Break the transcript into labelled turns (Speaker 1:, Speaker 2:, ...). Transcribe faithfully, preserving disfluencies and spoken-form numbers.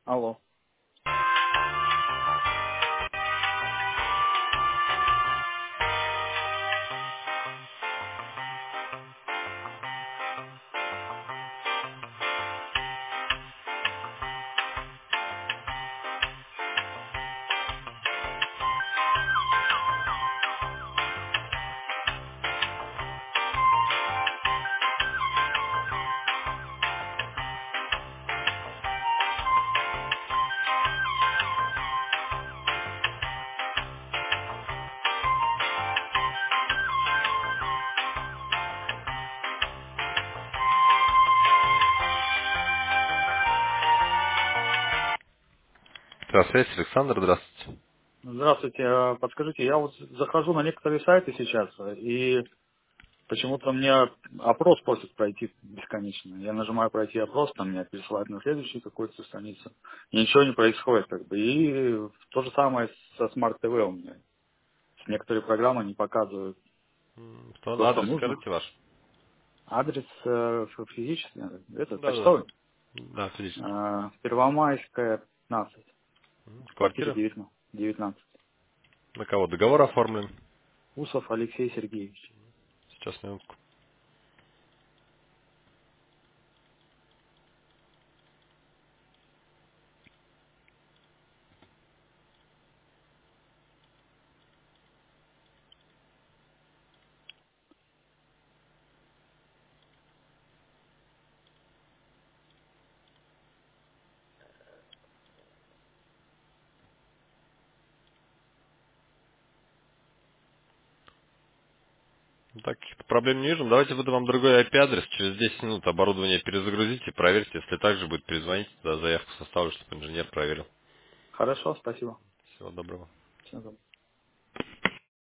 Speaker 1: Алло.
Speaker 2: Здравствуйте, Александр, здравствуйте.
Speaker 1: Здравствуйте. а, Подскажите, я вот захожу на некоторые сайты сейчас, а, и почему-то мне опрос просит пройти бесконечно. Я нажимаю пройти опрос, там меня пересылают на следующую какую-то страницу. И ничего не происходит, как бы. И то же самое со Smart ти ви у меня. Некоторые программы не показывают
Speaker 2: М, Что,
Speaker 1: то, что
Speaker 2: адрес
Speaker 1: нужно.
Speaker 2: скажите ваш?
Speaker 1: Адрес э, физический, это
Speaker 2: Да, да, да.
Speaker 1: почтовый.
Speaker 2: Да, физически.
Speaker 1: А, Первомайская, пятнадцать.
Speaker 2: М,
Speaker 1: Квартира
Speaker 2: Квартира?
Speaker 1: девятнадцать. девятнадцать.
Speaker 2: На кого договор оформлен?
Speaker 1: Усов Алексей Сергеевич.
Speaker 2: Сейчас, минутку. Ну, так, каких-то проблем не вижу. Давайте выдам вам другой ай пи-адрес. Через десять минут оборудование перезагрузите, проверьте. Если так же будет, перезвоните, туда заявку составлю, чтобы инженер проверил.
Speaker 1: Хорошо, спасибо.
Speaker 2: Всего доброго.
Speaker 1: Всего доброго.